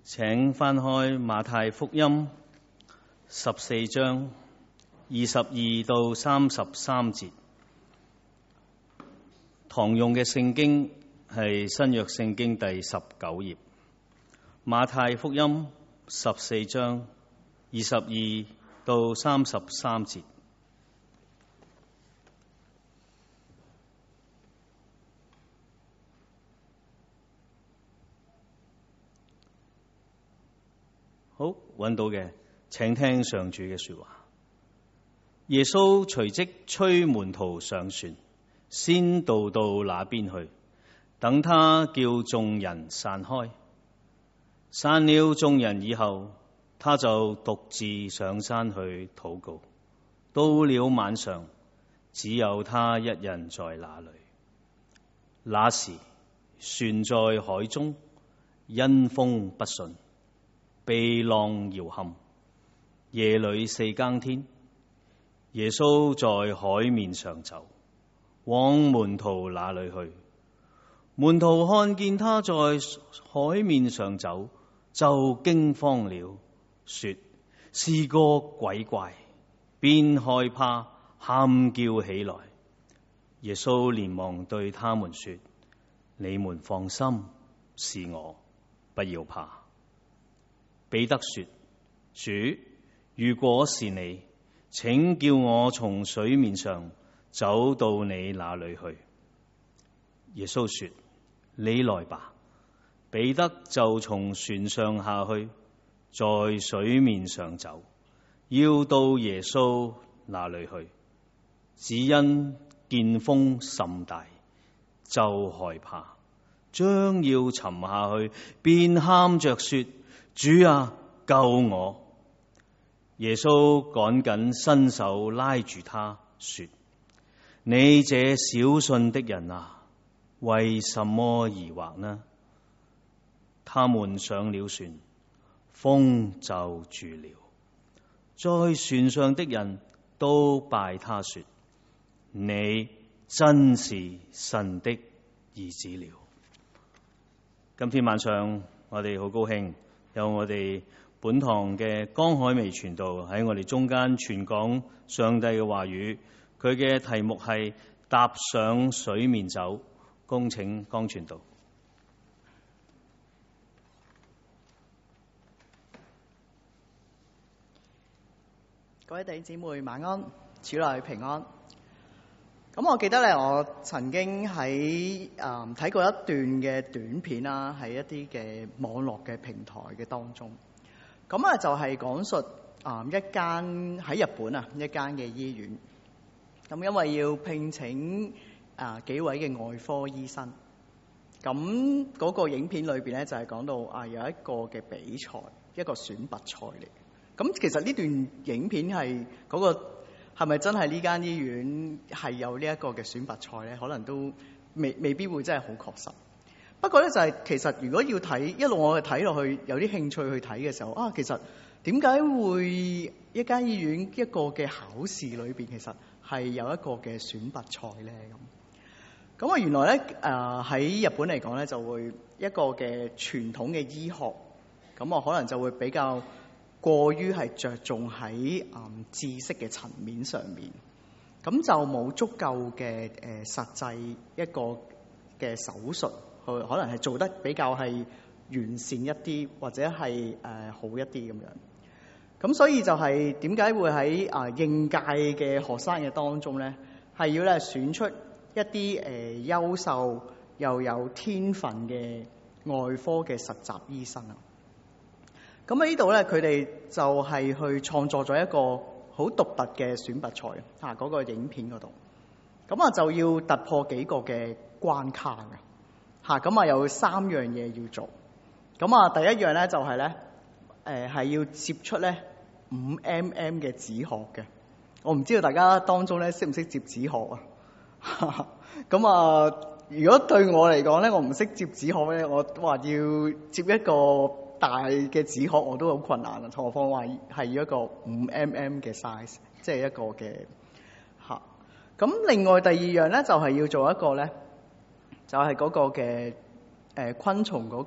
請翻開馬太福音14章22到33節。堂用嘅聖經係新約聖經第19頁。馬太福音14章22到33節。好，揾到嘅，請聽上主嘅說話。耶穌隨即催門徒上船，先渡到那邊去，等他叫眾人散開。散了眾人以後，他就獨自上山去禱告。到了晚上，只有他一人在那裏。那時，船在海中，因風不順，被浪搖撼。夜裏4更天，耶穌在海面上走，往門徒那裏去。門徒看見他在海面上走，就驚慌了，說是個鬼怪，便害怕，喊叫起來。耶穌連忙對他們說：你們放心，是我，不要怕。彼得說：主，如果是你，請叫我從水面上走到你那裏去。耶穌說：你來吧。彼得就從船上下去，在水面上走，要到耶穌那裏去。只因見風甚大，就害怕，將要沉下去，便喊着說：主啊，救我！耶穌趕緊伸手拉住他，說：你這小信的人啊，為什麼疑惑呢？他們上了船，風就住了。在船上的人都拜他說：你真是神的兒子了。今天晚上我哋好高興，有我哋本堂嘅江海薇傳道喺我哋中間傳講上帝嘅話語。佢嘅題目係踏上水面走。恭請江傳道。 各位弟兄姊妹晚安，主內平安。咁我記得咧，我曾經喺睇過一段嘅短片啦，喺一啲嘅網絡嘅平台嘅當中。咁啊就係講述一間喺日本啊一間嘅醫院。咁因為要聘請幾位嘅外科醫生，咁嗰個影片裏邊咧就係講到有一個嘅比賽，一個選拔賽嚟。咁其實呢段影片係嗰個係咪真係呢間醫院係有呢一個嘅選拔賽咧？可能都未必會真係好確實。不過咧就係其實如果要睇一路我哋睇落去有啲興趣去睇嘅時候其實點解會一間醫院一個嘅考試裏邊其實係有一個嘅選拔賽咧？咁原來咧喺日本嚟講咧就會一個嘅傳統嘅醫學，咁我可能就會比較過於係着重喺知識嘅層面上面，咁就冇足夠嘅實際一個嘅手術去可能係做得比較係完善一啲，或者係好一啲咁樣。咁所以就係點解會喺應屆嘅學生嘅當中咧，係要咧選出一啲優秀又有天分嘅外科嘅實習醫生啊。咁喺呢度咧，佢哋就係去創作咗一個好獨特嘅選拔賽嗰個影片嗰度。咁就要突破幾個嘅關卡嘅咁有3樣嘢要做。咁第一樣咧就係咧係要接出咧5mm嘅紙殼嘅。我唔知道大家當中咧識唔識接紙殼啊？咁如果對我嚟講咧，我唔識接紙殼咧，我話要接一個大嘅紙殼我都好困難啊，何況話係要一個5mm嘅 size， 即係一個嘅咁另外第二樣咧就係要做一個咧，就係嗰個嘅昆蟲嗰個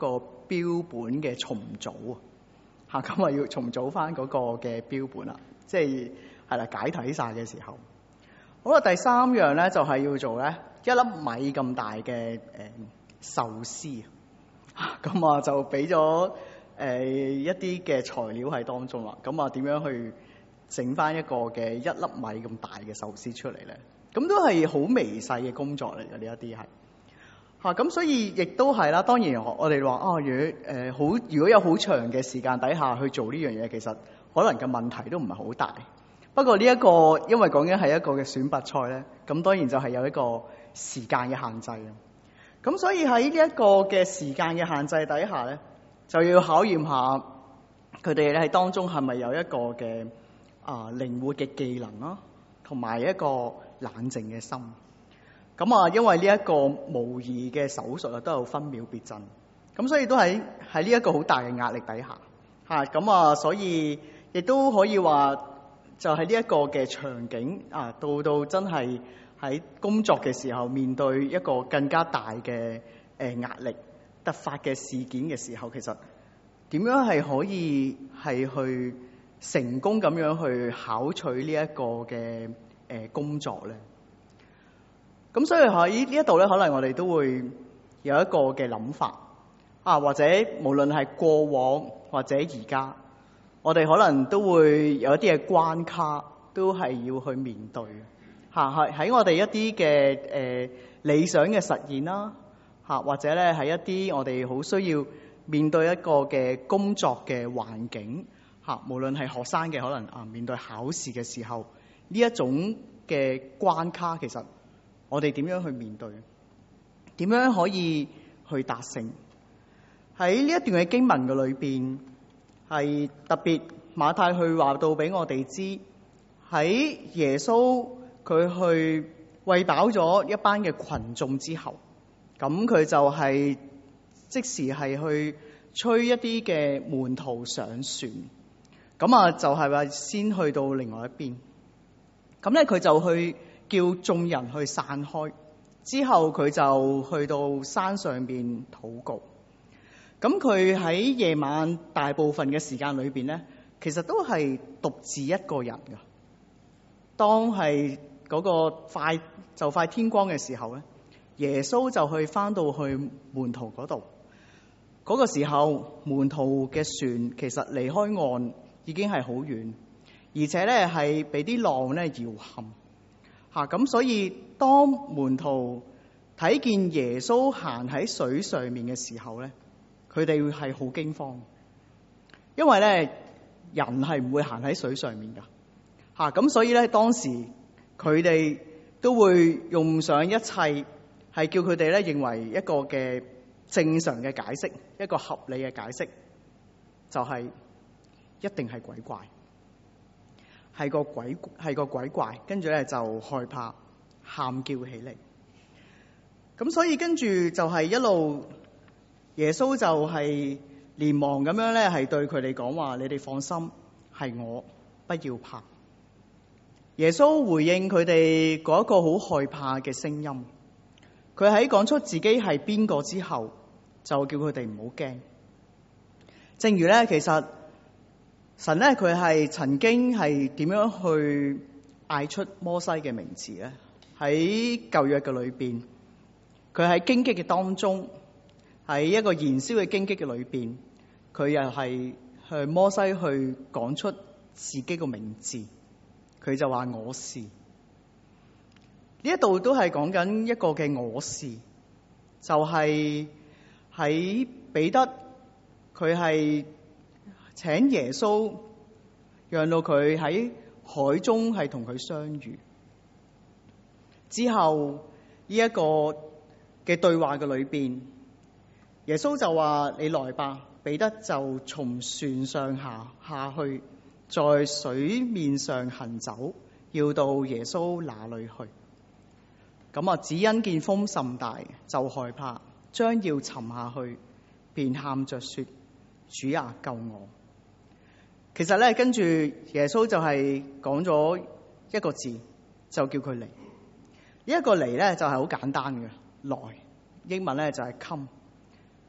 標本嘅重組啊，咁啊要重組翻嗰個嘅標本啦，即係啦解體晒嘅時候。好啦，第三樣咧就係要做咧1粒米咁大嘅壽司啊，咁啊就俾咗一啲嘅材料喺當中啦。咁啊點樣去整翻一個嘅1粒米咁大嘅壽司出嚟咧？咁都係好微細嘅工作嚟嘅，呢一啲係嚇。咁所以亦都係啦。當然我哋話啊，如果有好長嘅時間底下去做呢樣嘢，其實可能嘅問題都唔係好大。不過呢一個因為講緊係一個嘅選拔賽咧，咁當然就係有一個時間嘅限制啊。咁所以喺呢一個嘅時間嘅限制底下咧，就要考驗下佢哋咧喺當中係咪有一個嘅靈活嘅技能啦，同埋一個冷靜嘅心。咁啊，因為呢一個模擬嘅手術啊，都有分秒必爭，咁所以都喺呢一個好大嘅壓力底下嚇。咁啊，所以亦都可以話，就係呢一個嘅場景啊，到真係喺工作嘅時候，面對一個更加大嘅壓力、突發嘅事件嘅時候，其實點樣係可以係去成功咁樣去考取呢一個嘅工作咧？咁所以喺呢一度咧，可能我哋都會有一個嘅諗法啊，或者無論係過往或者而家，我哋可能都會有一啲嘅關卡，都係要去面對嚇。喺我哋一啲嘅理想嘅實現啦嚇，或者咧係一啲我哋好需要面對一個嘅工作嘅環境嚇，無論係學生嘅可能面對考試嘅時候，呢一種嘅關卡，其實我哋點樣去面對？點樣可以去達成？喺呢一段嘅經文嘅裏邊，係特別馬太去話到俾我哋知，喺耶穌佢去餵飽咗一班嘅群眾之後，咁佢就係即時係去催一啲嘅門徒上船，咁啊就係話先去到另外一邊，咁咧佢就去叫眾人去散開，之後佢就去到山上邊禱告。咁佢喺夜晚大部分嘅時間裏邊咧，其實都係獨自一個人噶。當係嗰個快天光嘅時候咧，耶穌就去翻到去門徒嗰度。嗰個時候，門徒嘅船其實離開岸已經係好遠，而且咧係俾啲浪咧搖撼。咁所以當門徒睇見耶穌行喺水上面嘅時候咧，佢哋係好驚慌，因為咧人係唔會行喺水上面噶。咁所以咧當時佢哋都會用上一切係叫佢哋咧認為一個嘅正常嘅解釋，一個合理嘅解釋，就係一定係鬼怪。係個鬼怪，跟住咧就害怕，喊叫起嚟。咁所以跟住就係一路，耶穌就係連忙咁樣咧，係對佢哋講話：你哋放心，係我，不要怕。耶穌回應佢哋嗰一個好害怕嘅聲音，佢喺講出自己係邊個之後，就叫佢哋唔好驚。正如咧，其實神咧，佢係曾經係點樣去嗌出摩西嘅名字咧？喺舊約嘅裏邊，佢喺荊棘嘅當中，喺一個燃燒嘅荊棘嘅裏邊，佢又係向摩西去講出自己個名字，佢就話我是。呢一度都係講緊一個嘅我是，就係喺彼得，佢係請耶穌讓到佢喺海中係同佢相遇之後，呢一個嘅對話嘅裏邊，耶穌就話：你來吧。彼得就從船上下去，在水面上行走，要到耶穌那裏去。咁啊，只因見風甚大，就害怕，將要沉下去，便喊着說：主啊，救我！其實咧，跟住耶穌就係講咗一個字，就叫佢嚟。呢一個嚟咧就係好簡單嘅，來，英文咧就係 come。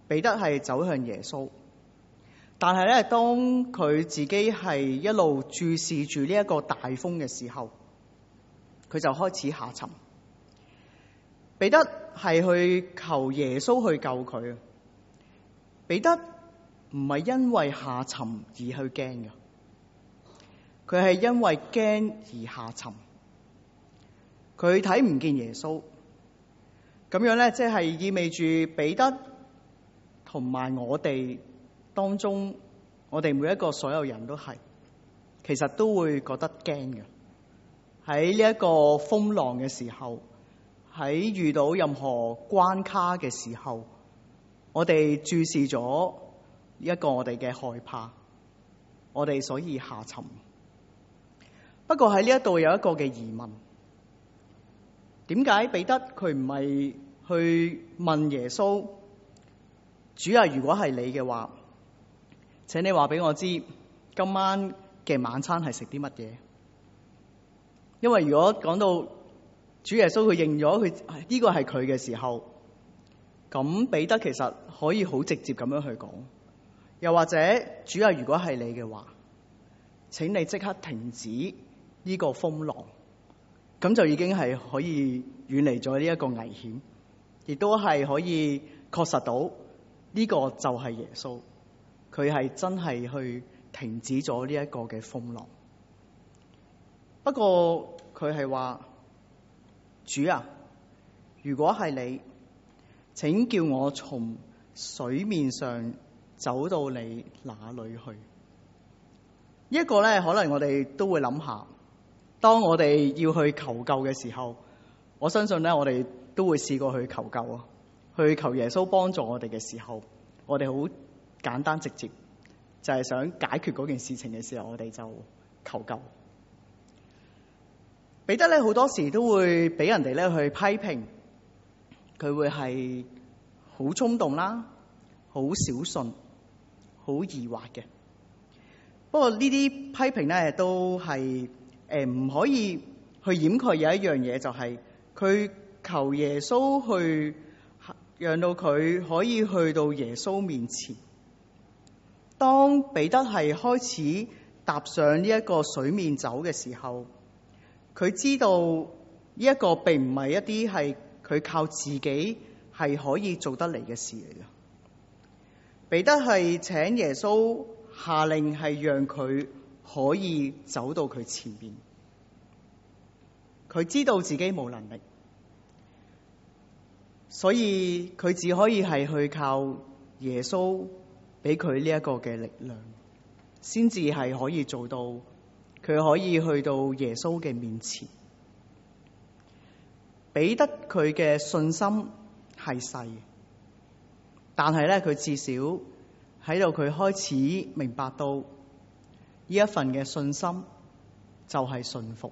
彼得係走向耶穌，但係咧，當佢自己係一路注視住呢一個大風嘅時候，佢就開始下沉。彼得係去求耶穌去救佢啊！彼得唔係因為下沉而去驚嘅，佢係因為驚而下沉。佢睇唔見耶穌，咁樣咧，即係意味住彼得同埋我哋當中，我哋每一個所有人都係，其實都會覺得驚嘅。喺呢一個風浪嘅時候，喺遇到任何關卡嘅時候，我哋注視咗一個我哋嘅害怕，我哋所以下沉。不過喺呢一度有一個嘅疑問，點解彼得佢唔係去問耶穌，主啊，如果係你嘅話，請你話俾我知今晚嘅晚餐係食啲乜嘢？因為如果講到主耶穌佢認咗佢呢個係佢嘅時候，咁彼得其實可以好直接咁樣去講，又或者主啊，如果係你嘅話，請你即刻停止呢個風浪，咁就已經係可以遠離咗呢一個危險，亦都係可以確實到呢個就係耶穌，佢係真係去停止咗呢一個嘅風浪。不過佢係話，主啊，如果係你，請叫我從水面上走到你那裏去。呢一個咧，可能我哋都會諗下，當我哋要去求救嘅時候，我相信咧，我哋都會試過去求救啊，去求耶穌幫助我哋嘅時候，我哋好簡單直接，就係想解決嗰件事情嘅時候，我哋就求救。彼得咧，好多時都會俾人哋咧去批評，佢會係好衝動啦，好小信，好疑惑嘅。不過呢啲批評咧都係唔可以去掩蓋有一樣嘢，就係佢求耶穌去讓到佢可以去到耶穌面前。當彼得係開始踏上呢一個水面走嘅時候，佢知道呢一個並唔係一啲係佢靠自己係可以做得嚟嘅事嚟嘅。彼得係請耶穌下令係讓佢可以走到佢前面。佢知道自己冇能力，所以佢只可以係去靠耶穌俾佢呢一個嘅力量，先至係可以做到。佢可以去到耶穌嘅面前。彼得佢嘅信心係細，但係咧佢至少喺度佢開始明白到呢一份嘅信心就係信服。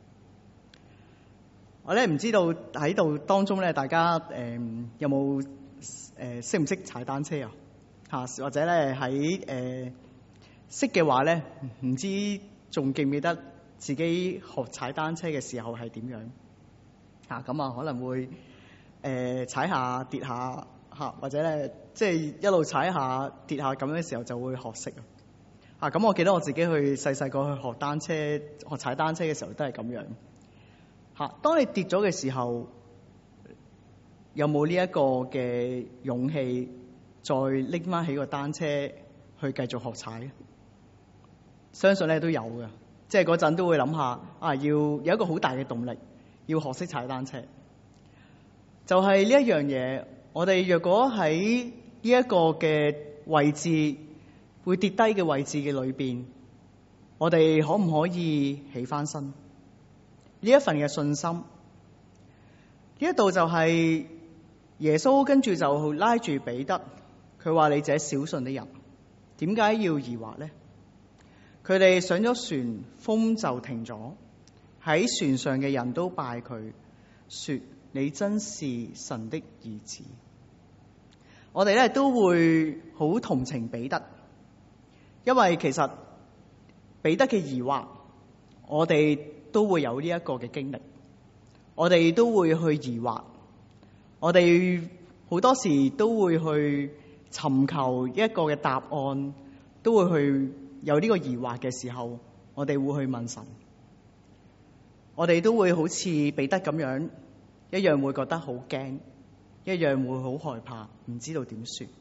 我咧唔知道喺度當中咧，大家有冇識唔識踩單車啊？或者咧喺識嘅話咧，唔知仲記唔記得自己學踩單車嘅時候係點樣？咁啊可能會踩下跌下或者咧即係一路踩下跌下咁嘅時候就會學識啊。咁我記得我自己去細個去學踩單車嘅時候都係咁樣。當你跌咗嘅時候，有冇呢一個嘅勇氣再拎翻起個單車去繼續學踩？相信咧都有嘅，即係嗰陣都會諗下要有一個好大嘅動力，要學識踩單車。就係呢一樣嘢，我哋若果喺呢一個嘅位置會跌低嘅位置嘅裏邊，我哋可唔可以起翻身？呢一份嘅信心，呢一度就係耶穌跟住就拉住彼得，佢話：你這小信的人，點解要疑惑呢？佢哋上咗船，風就停咗。喺船上嘅人都拜佢，說：你真是神的兒子。我哋咧都會好同情彼得，因為其實彼得嘅疑惑，我哋都會有呢一個嘅經歷，我哋都會去疑惑，我哋好多時都會去尋求一個嘅答案，都會去有呢個疑惑嘅時候，我哋會去問神。我哋都會好似彼得咁樣，一樣會覺得好驚，一樣會好害怕，唔知道點算。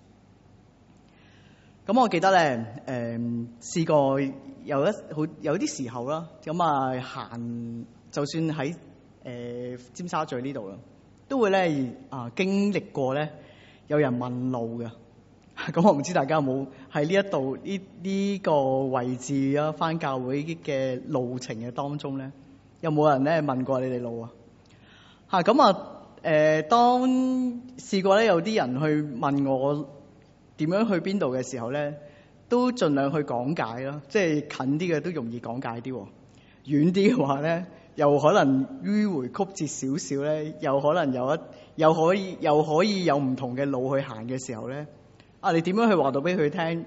咁我記得咧，試過有啲時候啦，咁啊行，就算喺尖沙咀呢度啦，都會咧經歷過咧有人問路嘅。咁我唔知大家有冇喺呢一度呢個位置啊，返教會嘅路程嘅當中咧，有冇人咧問過你哋路啊？咁當試過咧有啲人去問我點樣去邊度嘅時候咧，都盡量去講解啦，即係近啲嘅都容易講解啲，遠啲嘅話咧，又可能迂迴曲折少少咧，又可能又可以有唔同嘅路去行嘅時候咧，你點樣去話到俾佢聽？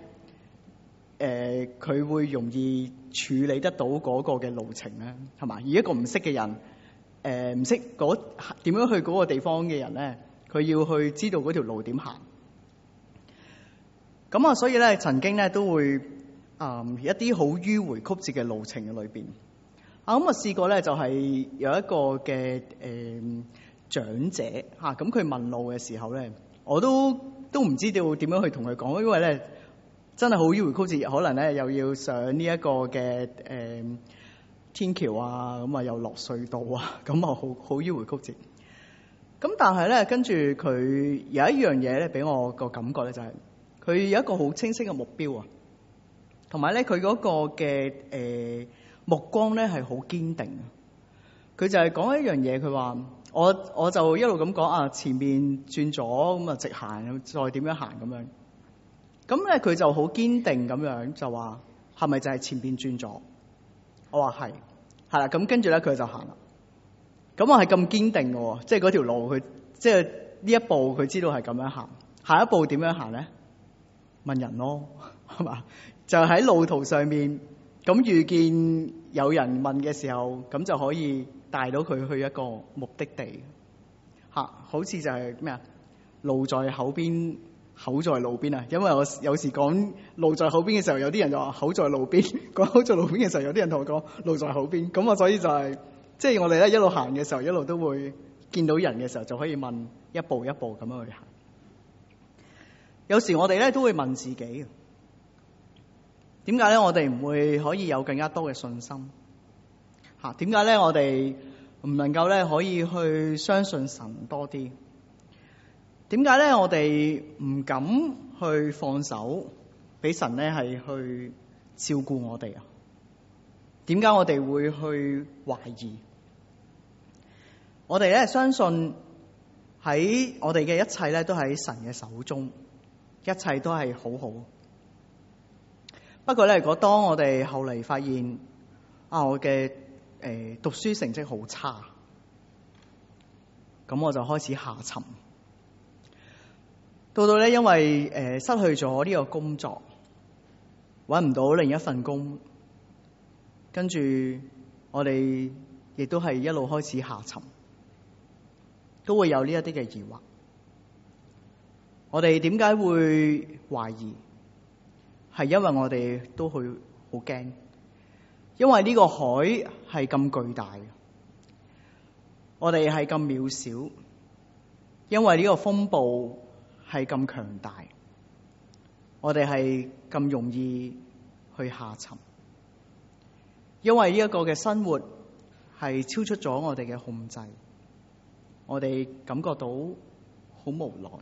佢會容易處理得到嗰個嘅路程咧，係嘛？而一個唔識嘅人，唔識點樣去嗰個地方嘅人咧，佢要去知道嗰條路點行。咁所以咧，曾經咧都會一啲好迂迴曲折嘅路程嘅裏邊。試過咧就係有一個嘅長者咁佢問路嘅時候咧，我都唔知道點樣去同佢講，因為咧真係好迂迴曲折，可能咧又要上呢一個嘅天橋啊，咁又落隧道啊，咁好迂迴曲折。咁但係咧，跟住佢有一樣嘢咧，俾我個感覺咧就係佢有一個好清晰嘅目標啊，同埋咧佢嗰個嘅目光咧係好堅定。佢就係講一樣嘢，佢話我就一路咁講前面轉左，咁直行，再點樣行咁樣。咁咧佢就好堅定咁樣就話係咪就係前邊轉左？我話係啦。咁跟住咧佢就行啦。咁我係咁堅定嘅，即係嗰條路佢即係呢一步佢知道係咁樣行，下一步點樣行咧？問人咯，係嘛？就喺路途上面咁遇見有人問嘅時候，咁就可以帶到佢去一個目的地。好似就係咩啊？路在口邊，口在路邊啊！因為我有時講路在口邊嘅時候，有啲人就話口在路邊；講口在路邊嘅時候，有啲人同我講路在口邊。咁所以就係即係我哋咧一路行嘅時候，一路都會見到人嘅時候，就可以問一步一步咁樣去行。有時我哋咧都會問自己，點解咧我哋唔會可以有更加多嘅信心？點解咧我哋唔能夠咧可以去相信神多啲？點解咧我哋唔敢去放手，俾神咧係去照顧我哋啊？點解我哋會去懷疑？我哋咧相信喺我哋嘅一切咧都喺神嘅手中。一切都係好好，不過咧，如果當我哋後嚟發現我嘅讀書成績好差，咁我就開始下沉。到咧，因為失去咗呢個工作，搵唔到另一份工，跟住我哋亦都係一路開始下沉，都會有呢一啲嘅疑惑。我哋點解會懷疑？係因為我哋都會好驚，因為呢個海係咁巨大，我哋係咁渺小，因為呢個風暴係咁強大，我哋係咁容易去下沉，因為呢一個嘅生活係超出咗我哋嘅控制，我哋感覺到好無奈。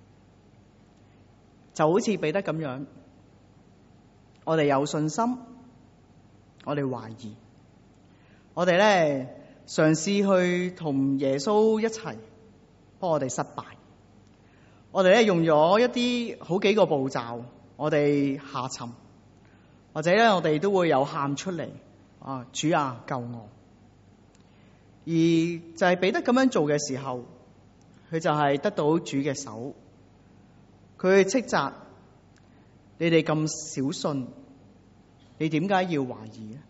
就好似彼得咁樣，我哋有信心，我哋懷疑，我哋咧嘗試去同耶穌一齊，不過我哋失敗。我哋咧用咗一啲好幾個步驟，我哋下沉，或者咧我哋都會有喊出嚟，主啊救我！而就係彼得咁樣做嘅時候，佢就係得到主嘅手。佢斥責你哋咁小信，你點解要懷疑咧？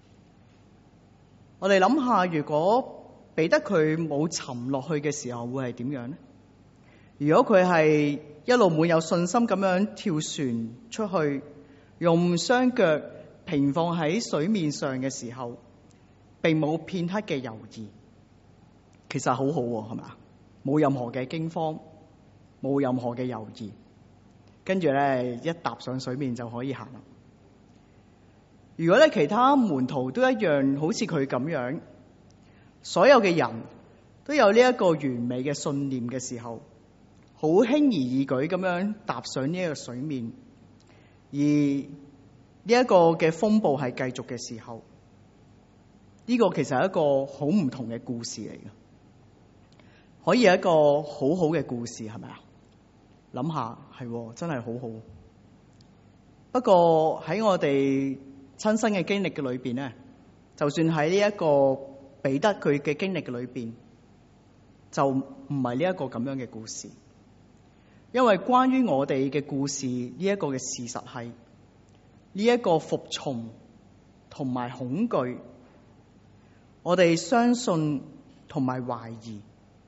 我哋諗下，如果彼得佢冇沉落去嘅時候，會係點樣咧？ 如果佢係一路滿有信心咁樣跳船出去，用雙腳平放喺水面上嘅時候，並冇片刻嘅猶豫，其實好好喎，係咪啊？冇任何嘅驚慌，冇任何嘅猶豫，跟住咧一踏上水面就可以行啦。如果咧其他門徒都一樣好似佢咁樣，所有嘅人都有呢一個完美嘅信念嘅時候，好輕而易舉咁樣踏上呢一個水面，而呢一個嘅風暴係繼續嘅時候，呢個其實係一個好唔同嘅故事嚟嘅，可以係一個好好嘅故事，係咪啊？諗下係真係好好。不過喺我哋親身嘅經歷嘅裏邊咧，就算喺呢一個彼得佢嘅經歷嘅裏邊，就唔係呢一個咁樣嘅故事。因為關於我哋嘅故事，呢一個嘅事實係呢一個服從同埋恐懼，我哋相信同埋懷疑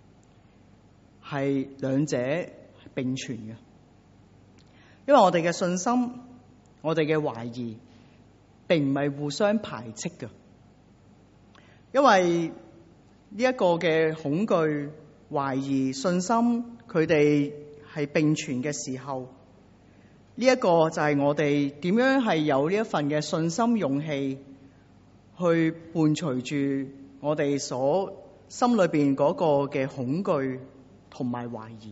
係兩者並存嘅。因為我哋嘅信心，我哋嘅懷疑並唔係互相排斥嘅。因為呢一個嘅恐懼、懷疑、信心，佢哋係並存嘅時候，呢一個就係我哋點樣係有呢一份嘅信心、勇氣去伴隨住我哋所心裏邊嗰個嘅恐懼同埋懷疑，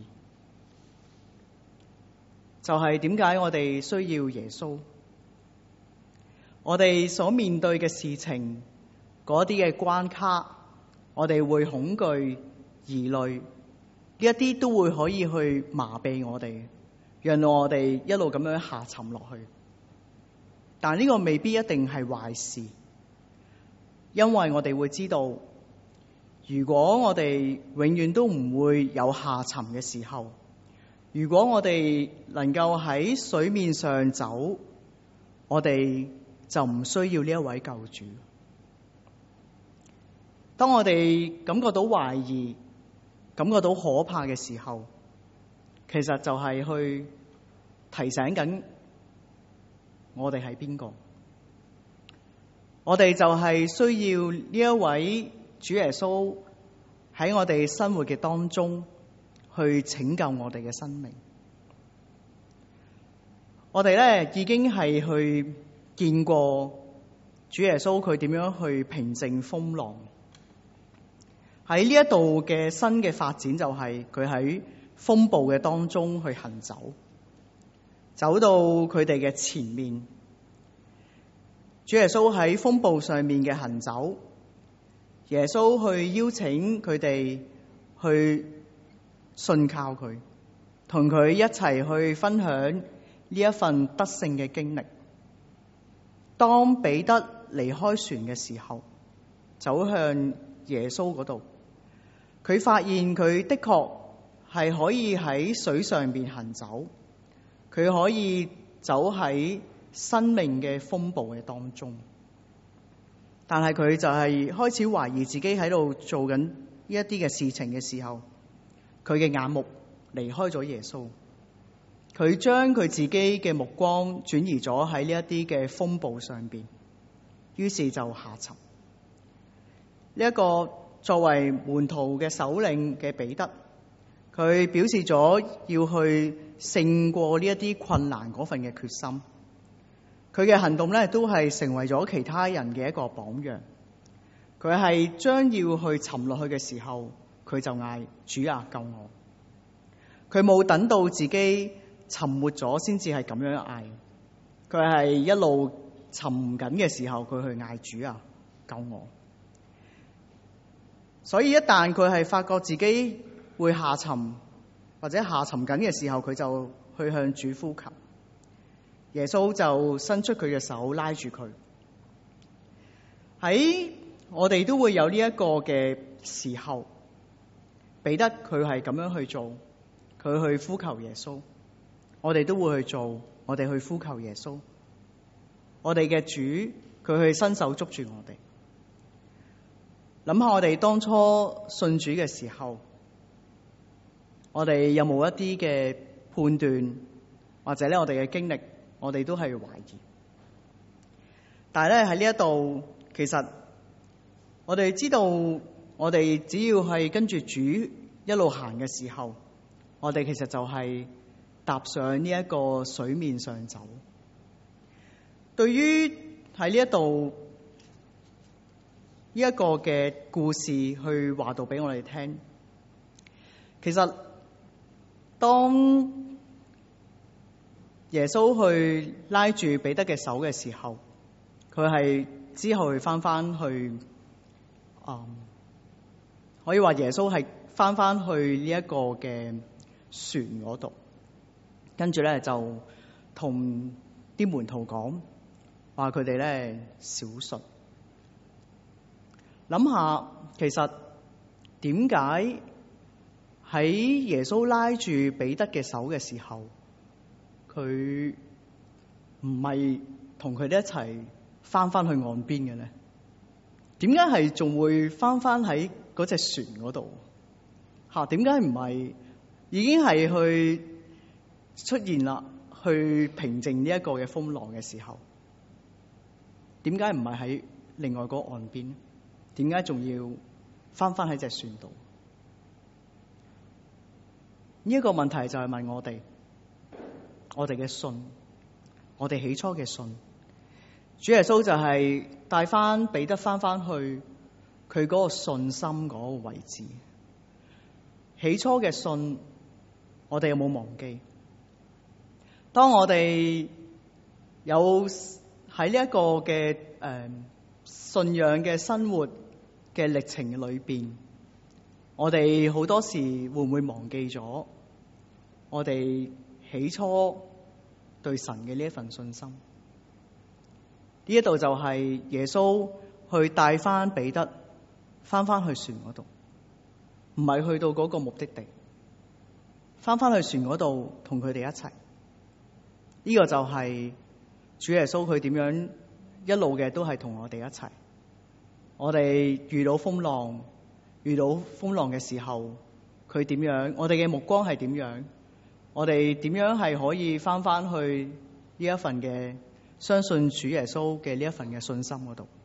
就係點解我哋需要耶穌。我哋所面對嘅事情，嗰啲嘅關卡，我哋會恐懼、疑慮，呢一啲都會可以去麻痹我哋，讓到我哋一路咁樣下沉落去。但呢個未必一定係壞事，因為我哋會知道，如果我哋永遠都唔會有下沉嘅時候，如果我哋能夠喺水面上走，我哋就唔需要呢一位救主。當我哋感覺到懷疑、感覺到可怕嘅時候，其實就係去提醒緊我哋係邊個。我哋就係需要呢一位主耶穌喺我哋生活嘅當中去拯救我哋嘅生命。我哋咧已經係去見過主耶穌佢點樣去平靜風浪。喺呢一度嘅新嘅發展就係佢喺風暴嘅當中去行走，走到佢哋嘅前面。主耶穌喺風暴上面嘅行走，耶穌去邀請佢哋去信靠佢，同佢一齊去分享呢一份得勝嘅經歷。當彼得離開船嘅時候，走向耶穌嗰度，佢發現佢的確係可以喺水上邊行走，佢可以走喺生命嘅風暴嘅當中，但係佢就係開始懷疑自己喺度做緊呢一啲嘅事情嘅時候，佢嘅眼目離開咗耶穌，佢將佢自己嘅目光轉移咗喺呢一啲嘅風暴上邊，於是就下沉。呢一個作為門徒嘅首領嘅彼得，佢表示咗要去勝過呢一啲困難嗰份嘅決心。佢嘅行動咧，都係成為咗其他人嘅一個榜樣。佢係將要去沉落去嘅時候，佢就嗌主啊，救我！佢冇等到自己沉沒咗先至係咁樣嗌，佢係一路沉緊嘅時候，佢去嗌主啊，救我！所以一旦佢係發覺自己會下沉或者下沉緊嘅時候，佢就去向主呼求。耶穌就伸出佢嘅手拉住佢。喺我哋都會有呢一個嘅時候，彼得佢係咁樣去做，佢去呼求耶穌。我哋都會去做，我哋去呼求耶穌。我哋嘅主佢去伸手捉住我哋。諗下我哋當初信主嘅時候， 我哋有冇一啲嘅判斷，或者咧我哋嘅經歷，我哋都係懷疑。但係咧喺呢一度，其實我哋知道，我哋只要係跟住主一路行嘅時候，我哋其實就係踏上呢一個水面上走。對於喺呢一度呢一個嘅故事去話到俾我哋聽，其實當耶穌去拉住彼得嘅手嘅時候，佢係之後去翻去，可以話耶穌係翻去呢一個嘅船嗰度，跟住咧就同啲門徒講話佢哋咧小信。諗下其實點解喺耶穌拉住彼得嘅手嘅時候，佢唔係同佢哋一齊翻去岸邊嘅咧？點解係仲會翻喺嗰隻船嗰度？點解唔係已經係去出現啦，去平靜呢一個嘅風浪嘅時候？點解唔係喺另外嗰岸邊？點解仲要翻喺隻船度？呢一個問題就係問我哋嘅信，我哋起初嘅信。主耶穌就係帶翻彼得翻去佢嗰個信心嗰個位置。起初嘅信，我哋有冇忘記？當我哋有喺呢一個嘅信仰嘅生活嘅歷程裏邊，我哋好多時會唔會忘記咗我哋起初對神嘅呢一份信心？呢一度就係耶穌去帶翻彼得翻去船嗰度，唔係去到嗰個目的地，翻去船嗰度同佢哋一齊。呢個就係主耶穌佢點樣一路嘅都係同我哋一齊。我哋遇到風浪嘅時候，佢點樣？我哋嘅目光係點樣？我哋點樣係可以翻去呢一份嘅相信主耶穌嘅呢一份嘅信心嗰度？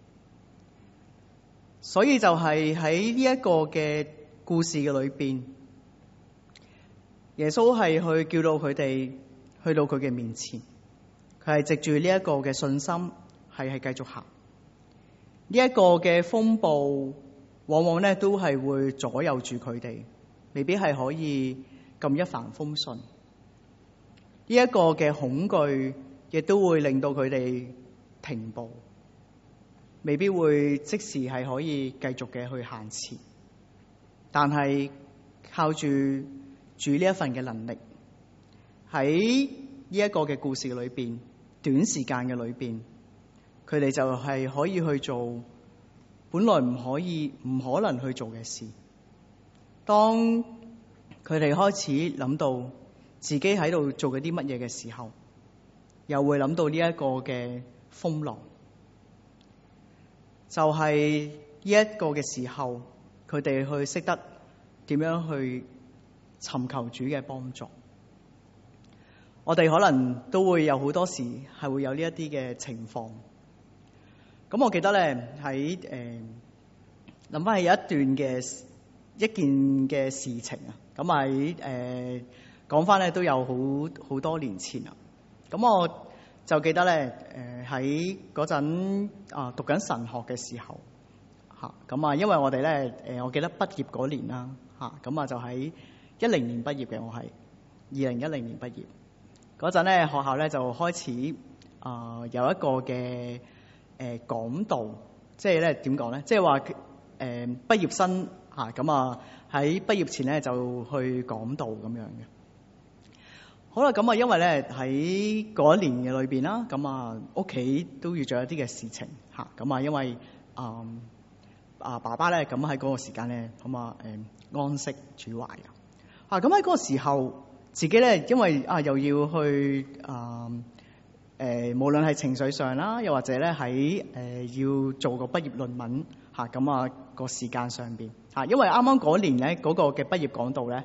所以就係喺呢一個嘅故事嘅裏邊，耶穌係去叫到佢哋去到佢嘅面前，佢係藉住呢一個嘅信心係繼續行。呢一個嘅風暴往往咧都係會左右住佢哋，未必係可以咁一帆風順。呢一個嘅恐懼亦都會令到佢哋停步，未必會即時係可以繼續嘅去行前。但係靠住主呢一份嘅能力，喺呢一個嘅故事裏邊，短時間嘅裏邊，佢哋就係可以去做本來唔可能去做嘅事。當佢哋開始諗到自己喺度做緊啲乜嘢嘅時候，又會諗到呢一個嘅風浪。就係呢一個嘅時候，佢哋去識得點樣去尋求主嘅幫助。我哋可能都會有好多時係會有呢一啲嘅情況。咁我記得咧喺諗翻起有一件嘅事情啊。咁喺講翻咧都有好多年前啦。咁我就記得咧喺嗰陣讀緊神學嘅時候嚇，咁啊因為我哋咧我記得畢業嗰年啦嚇，咁啊就喺2010年畢業嘅。我係2010年畢業嗰陣咧，學校咧就開始有一個嘅講道，即係咧點講咧？即係話畢業生嚇，咁啊喺畢業前咧就去講道咁樣嘅。好啦，咁啊因為咧喺嗰一年嘅裏邊啦，咁啊屋企都遇咗一啲嘅事情嚇，咁啊因為爸爸咧咁喺嗰個時間咧咁安息主懷啊，咁喺嗰個時候自己咧因為又要去無論係情緒上啦，又或者咧喺要做個畢業論文嚇，咁個時間上邊嚇，因為啱啱嗰年咧嗰個嘅畢業講道咧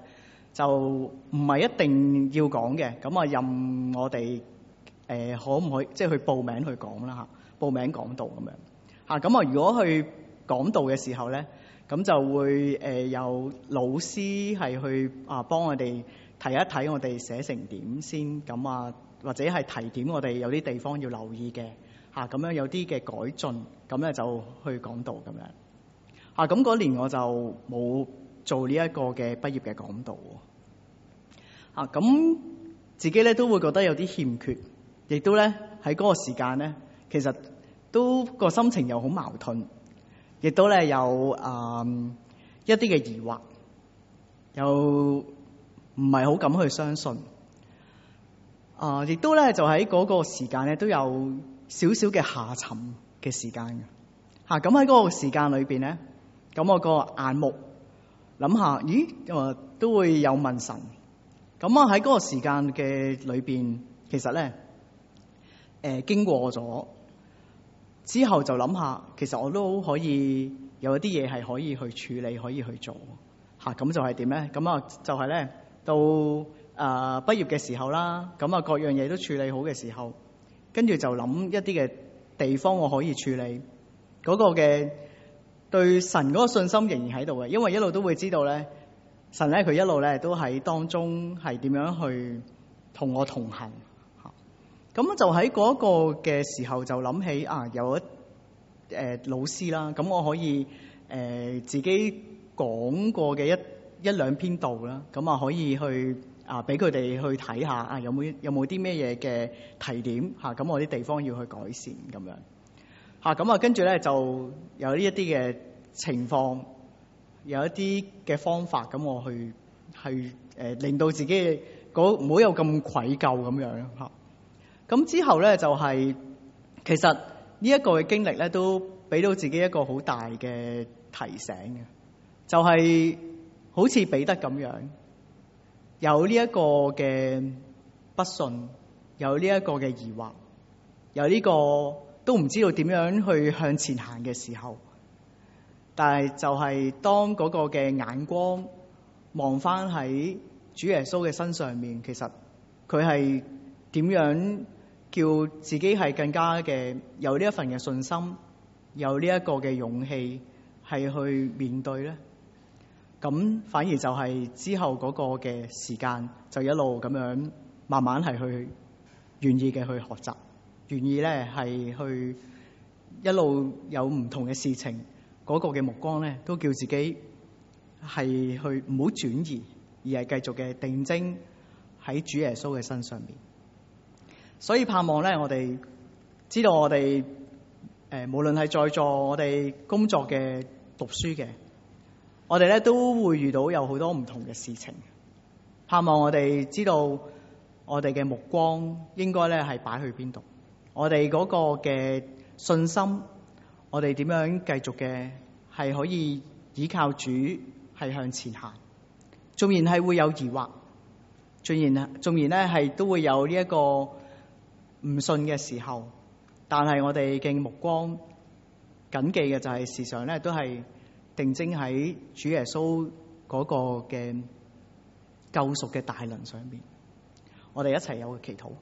就唔係一定要講嘅，咁啊任我哋可唔可以即係去報名去講啦嚇，報名講道咁樣嚇。咁啊如果去講道嘅時候咧，咁就會有老師係去幫我哋睇一睇我哋寫成點先，咁啊或者係提點我哋有啲地方要留意嘅嚇，咁樣有啲嘅改進，咁咧就去講道咁樣嚇。咁嗰年我就冇做呢一個嘅畢業嘅講道喎。咁自己咧都會覺得有啲欠缺，亦都咧喺嗰個時間咧，其實都個心情又好矛盾，亦都咧有一啲嘅疑惑，又唔係好敢去相信。亦都咧就喺嗰個時間咧都有少少嘅下沉嘅時間嘅。咁喺嗰個時間裏邊咧，咁我個眼目諗下，咦都會有問神。咁喺嗰個時間嘅裏邊，其實咧經過咗之後就諗下，其實我都可以有一啲嘢係可以去處理，可以去做嚇。咁就係點咧？咁就係咧到畢業嘅時候啦，咁各樣嘢都處理好嘅時候，跟住就諗一啲嘅地方我可以處理嗰個嘅對神嗰個信心仍然喺度嘅，因為一路都會知道咧。神咧，佢一路咧都喺當中係點樣去同我同行嚇。咁就喺嗰個嘅時候就諗起有一老師啦，咁我可以自己講過嘅一兩篇道啦，咁可以去俾佢哋去睇下有冇啲咩嘢嘅提點嚇，咁我啲地方要去改善咁樣嚇。咁跟住咧就有呢一啲嘅情況。有一啲嘅方法，咁我去令到自己唔好有咁愧疚咁樣嚇。咁之後咧就係、其實呢一個嘅經歷咧，都俾到自己一個好大嘅提醒嘅，就係、好似彼得咁樣，有呢一個嘅不信，有呢一個嘅疑惑，有呢個都唔知道點樣去向前行嘅時候。但係就係當嗰個嘅眼光望翻喺主耶穌嘅身上面，其實佢係點樣叫自己係更加嘅有呢一份嘅信心，有呢一個嘅勇氣係去面對咧。咁反而就係之後嗰個嘅時間就一路咁樣慢慢係去願意嘅去學習，願意咧係去一路有唔同嘅事情。嗰個嘅目光咧，都叫自己係去唔好轉移，而係繼續嘅定睛喺主耶穌嘅身上面。所以盼望咧，我哋知道我哋無論係在座我哋工作嘅、讀書嘅，我哋咧都會遇到有好多唔同嘅事情。盼望我哋知道我哋嘅目光應該咧係擺去邊度，我哋嗰個嘅信心。我哋點樣繼續嘅係可以依靠主係向前行，縱然係會有疑惑，縱然咧係都會有呢一個唔信嘅時候，但係我哋嘅目光謹記嘅就係時常咧都係定睛喺主耶穌嗰個嘅救贖嘅大能上面。我哋一齊有個祈禱。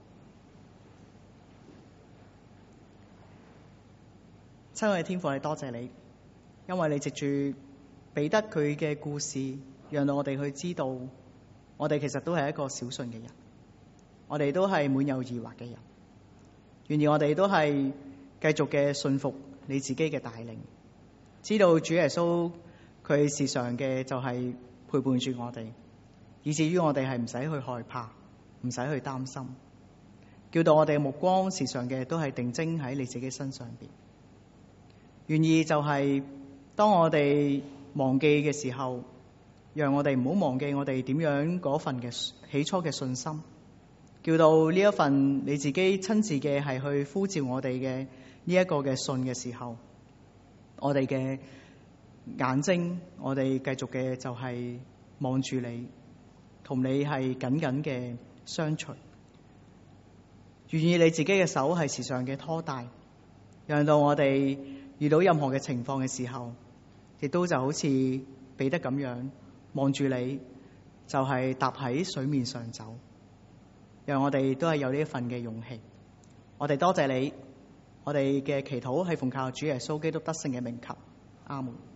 親愛嘅天父，你多謝你，因為你藉住彼得佢嘅故事，讓到我哋去知道，我哋其實都係一個小信嘅人，我哋都係滿有疑惑嘅人，願意我哋都係繼續嘅信服你自己嘅帶領，知道主耶穌佢時常嘅就係陪伴住我哋，以至於我哋係唔使去害怕，唔使去擔心，叫到我哋嘅目光時常嘅都係定睛喺你自己身上邊。願意就係當我哋忘記嘅時候，讓我哋唔好忘記我哋點樣嗰份嘅起初嘅信心，叫到呢一份你自己親自嘅係去呼召我哋嘅呢一個嘅信嘅時候，我哋嘅眼睛，我哋繼續嘅就係望住你，同你係緊緊嘅相隨，願意你自己嘅手係時常嘅拖帶，讓到我哋遇到任何嘅情況嘅時候，亦都就好似彼得咁樣望住你， 就係踏喺水面上走，讓我哋都係有呢一份嘅勇氣。我哋多謝你，我哋嘅祈禱係奉靠主耶穌基督得勝嘅名求，阿門。